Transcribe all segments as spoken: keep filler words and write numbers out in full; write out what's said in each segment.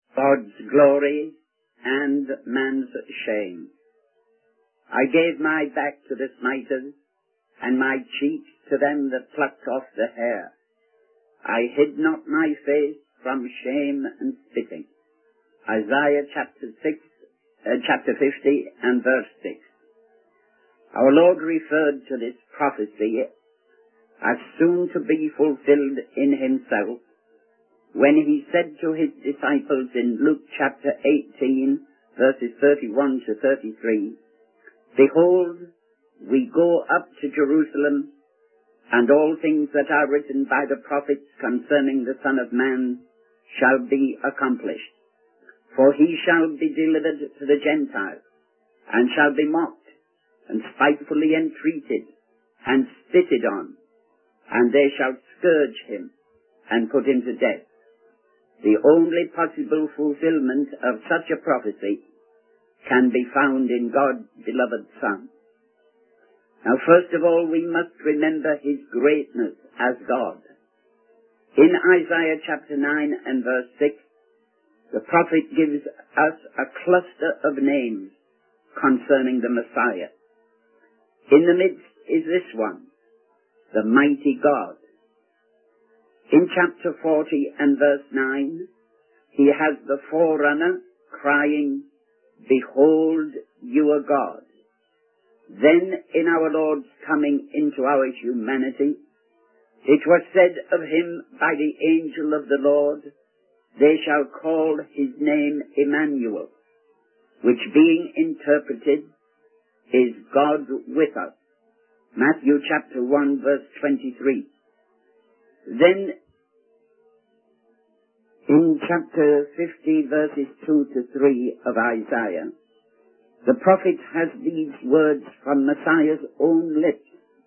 God's glory and man's shame. I gave my back to the smiters, and my cheek to them that plucked off the hair. I hid not my face from shame and spitting. Isaiah chapter six, uh, chapter fifty and verse six. Our Lord referred to this prophecy as soon to be fulfilled in himself when he said to his disciples in Luke chapter eighteen, verses thirty-one to thirty-three, "Behold, we go up to Jerusalem, and all things that are written by the prophets concerning the Son of Man shall be accomplished. For he shall be delivered to the Gentiles, and shall be mocked, and spitefully entreated, and spitted on, and they shall scourge him, and put him to death." The only possible fulfillment of such a prophecy can be found in God's beloved Son. Now, first of all, we must remember his greatness as God. In Isaiah chapter nine and verse six, the prophet gives us a cluster of names concerning the Messiah. In the midst is this one, the mighty God. In chapter forty and verse nine, he has the forerunner crying, "Behold your God." Then in our Lord's coming into our humanity, it was said of him by the angel of the Lord, "They shall call his name Emmanuel," which being interpreted is God with us. Matthew chapter one verse twenty-three. Then in chapter fifty verses two to three of Isaiah, the prophet has these words from Messiah's own lips.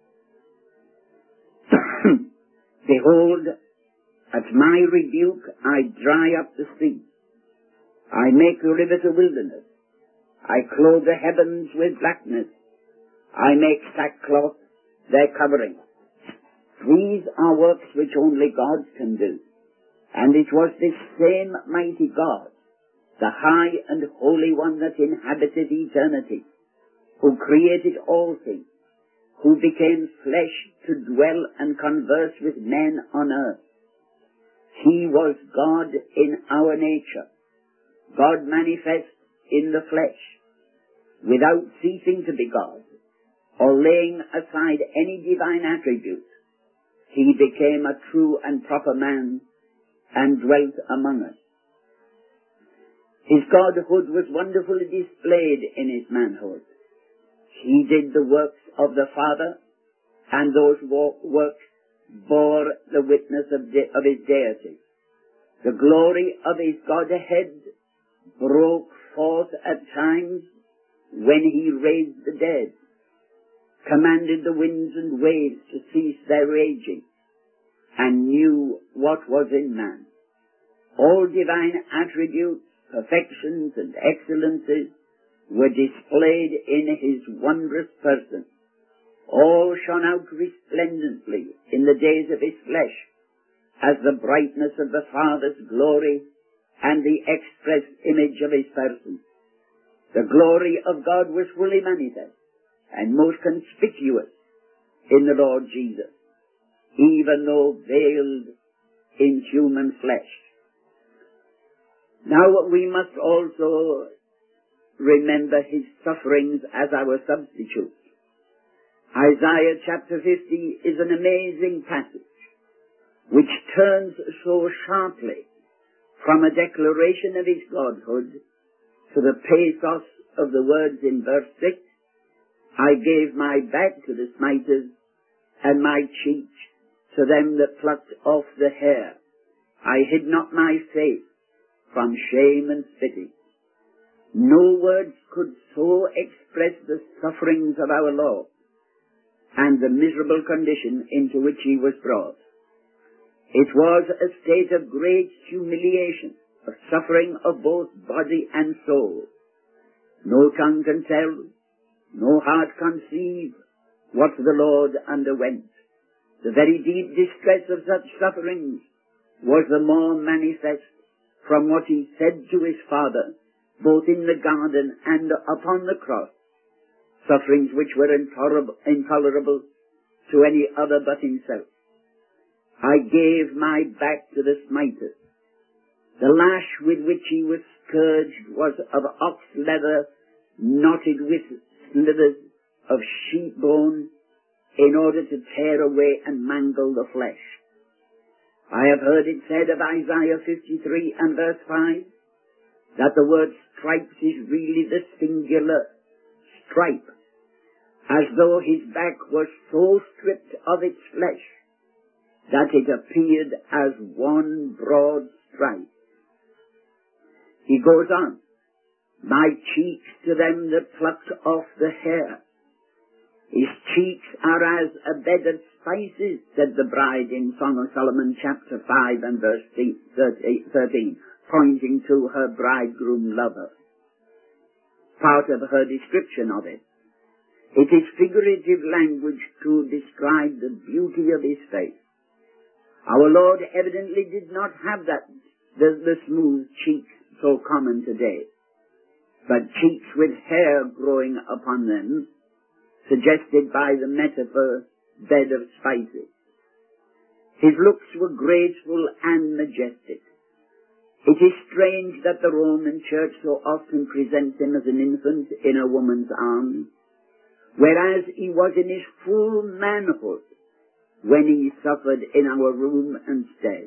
"Behold, at my rebuke I dry up the sea. I make the rivers a wilderness. I clothe the heavens with blackness. I make sackcloth their covering." These are works which only God can do. And it was this same mighty God, the high and holy one that inhabited eternity, who created all things, who became flesh to dwell and converse with men on earth. He was God in our nature, God manifest in the flesh, without ceasing to be God, or laying aside any divine attribute. He became a true and proper man and dwelt among us. His godhood was wonderfully displayed in his manhood. He did the works of the Father, and those works bore the witness of, de- of his deity. The glory of his Godhead broke forth at times when he raised the dead, commanded the winds and waves to cease their raging, and knew what was in man. All divine attributes, perfections, and excellences were displayed in his wondrous person. All shone out resplendently in the days of his flesh, as the brightness of the Father's glory and the express image of his person. The glory of God was fully manifest and most conspicuous in the Lord Jesus, even though veiled in human flesh. Now we must also remember his sufferings as our substitute. Isaiah chapter fifty is an amazing passage which turns so sharply from a declaration of his godhood to the pathos of the words in verse six, "I gave my back to the smiters, and my cheek to them that plucked off the hair. I hid not my face from shame and spitting." No words could so express the sufferings of our Lord and the miserable condition into which he was brought. It was a state of great humiliation, of suffering of both body and soul. No tongue can tell, no heart conceive what the Lord underwent. The very deep distress of such sufferings was the more manifest from what he said to his Father, both in the garden and upon the cross, sufferings which were intolerable, intolerable to any other but himself. I gave my back to the smiters. The lash with which he was scourged was of ox leather, knotted with slithers of sheep bone, in order to tear away and mangle the flesh. I have heard it said of Isaiah fifty-three and verse five, that the word stripes is really the singular stripe, as though his back was so stripped of its flesh that it appeared as one broad stripe. He goes on, my cheeks to them that plucked off the hair. His cheeks are as a bed of spices, said the bride in Song of Solomon chapter five and verse thirteen, pointing to her bridegroom lover. Part of her description of it. It is figurative language to describe the beauty of his face. Our Lord evidently did not have that, the, the smooth cheeks so common today, but cheeks with hair growing upon them, suggested by the metaphor bed of spices. His looks were graceful and majestic. It is strange that the Roman Church so often presents him as an infant in a woman's arms, whereas he was in his full manhood when he suffered in our room and stead.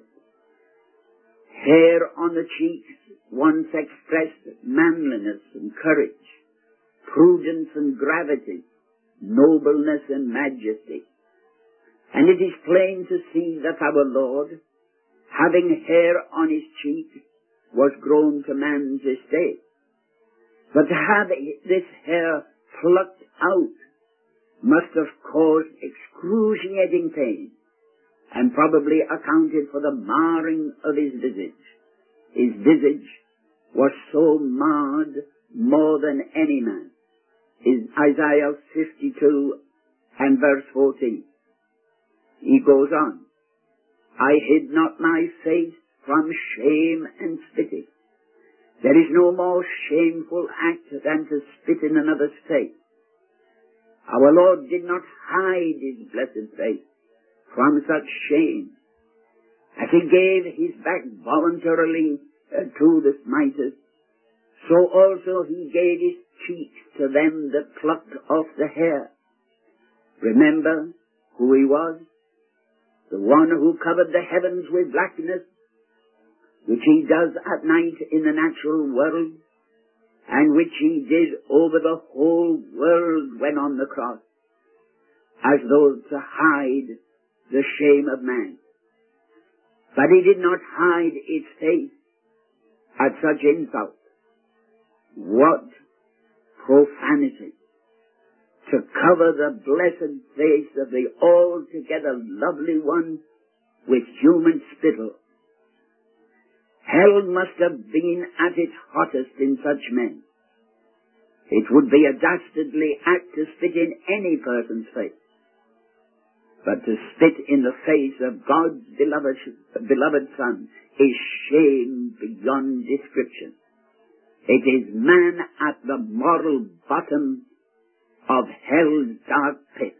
Hair on the cheeks once expressed manliness and courage, prudence and gravity, nobleness and majesty. And it is plain to see that our Lord, having hair on his cheek, was grown to man's estate. But to have this hair plucked out must have caused excruciating pain, and probably accounted for the marring of his visage. His visage was so marred more than any man. Is Isaiah fifty-two and verse fourteen. He goes on, I hid not my face from shame and spitting. There is no more shameful act than to spit in another's face. Our Lord did not hide his blessed face from such shame. As he gave his back voluntarily uh, to the smiters, so also he gave his cheeks to them that plucked off the hair. Remember who he was? The one who covered the heavens with blackness, which he does at night in the natural world, and which he did over the whole world when on the cross, as though to hide the shame of man. But he did not hide its face at such insult. What profanity! To cover the blessed face of the altogether lovely one with human spittle. Hell must have been at its hottest in such men. It would be a dastardly act to spit in any person's face. But to spit in the face of God's beloved, beloved Son is shame beyond description. It is man at the moral bottom of hell's dark pit.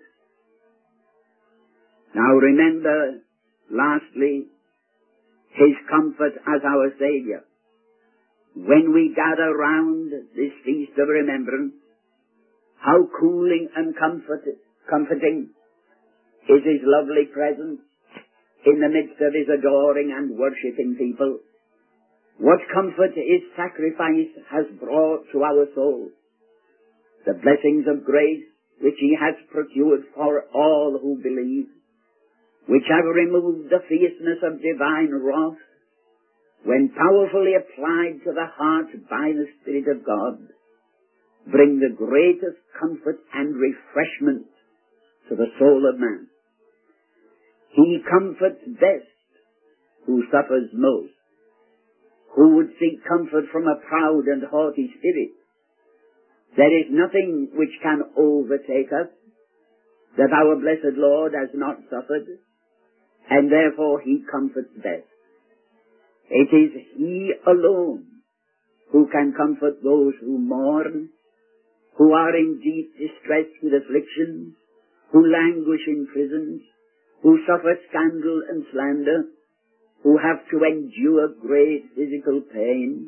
Now remember, lastly, his comfort as our Saviour. When we gather round this feast of remembrance, how cooling and comfort, comforting is his lovely presence in the midst of his adoring and worshipping people. What comfort his sacrifice has brought to our souls. The blessings of grace which he has procured for all who believe, which have removed the fierceness of divine wrath, when powerfully applied to the heart by the Spirit of God, bring the greatest comfort and refreshment to the soul of man. He comforts best who suffers most. Who would seek comfort from a proud and haughty spirit? There is nothing which can overtake us that our blessed Lord has not suffered, and therefore he comforts best. It is he alone who can comfort those who mourn, who are in deep distress with afflictions, who languish in prisons, who suffer scandal and slander, who have to endure great physical pain.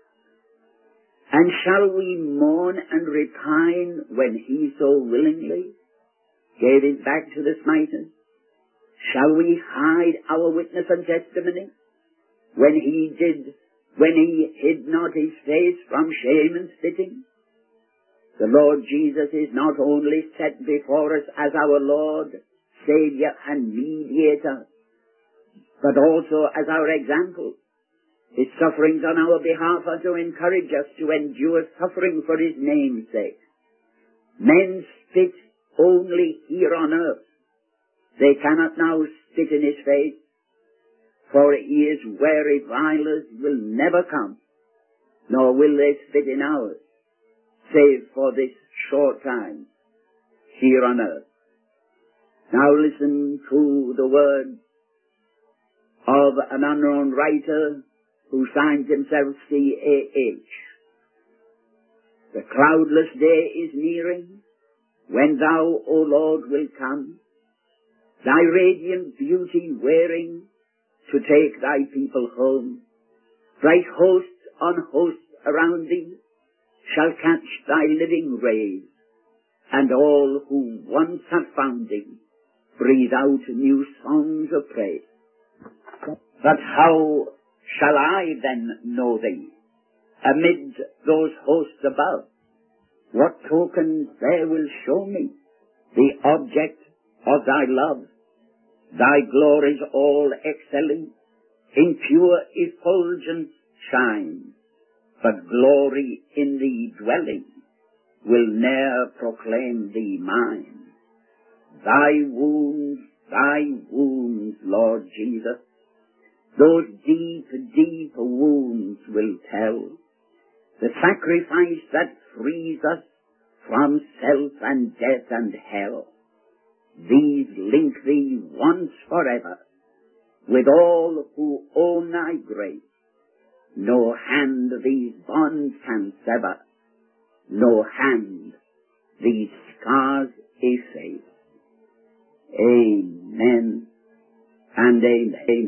And shall we mourn and repine when he so willingly gave it back to the smiters? Shall we hide our witness and testimony when he did, when he hid not his face from shame and spitting? The Lord Jesus is not only set before us as our Lord, Saviour and Mediator, but also as our example. His sufferings on our behalf are to encourage us to endure suffering for his name's sake. Men spit only here on earth. They cannot now spit in his face, for he is where revilers will never come, nor will they spit in ours, save for this short time here on earth. Now listen to the words of an unknown writer who signs himself C A H. The cloudless day is nearing, when thou, O Lord, will come, thy radiant beauty wearing, to take thy people home. Bright hosts on hosts around thee shall catch thy living rays, and all who once have found thee breathe out new songs of praise. But how shall I then know thee amid those hosts above? What tokens there will show me the object of thy love? Thy glories all excelling in pure effulgence shine, but glory in thee dwelling will ne'er proclaim thee mine. Thy wounds, thy wounds, Lord Jesus, those deep, deep wounds will tell the sacrifice that frees us from self and death and hell. These link thee once forever with all who own thy grace. No hand these bonds can sever, no hand these scars efface. Amen and amen.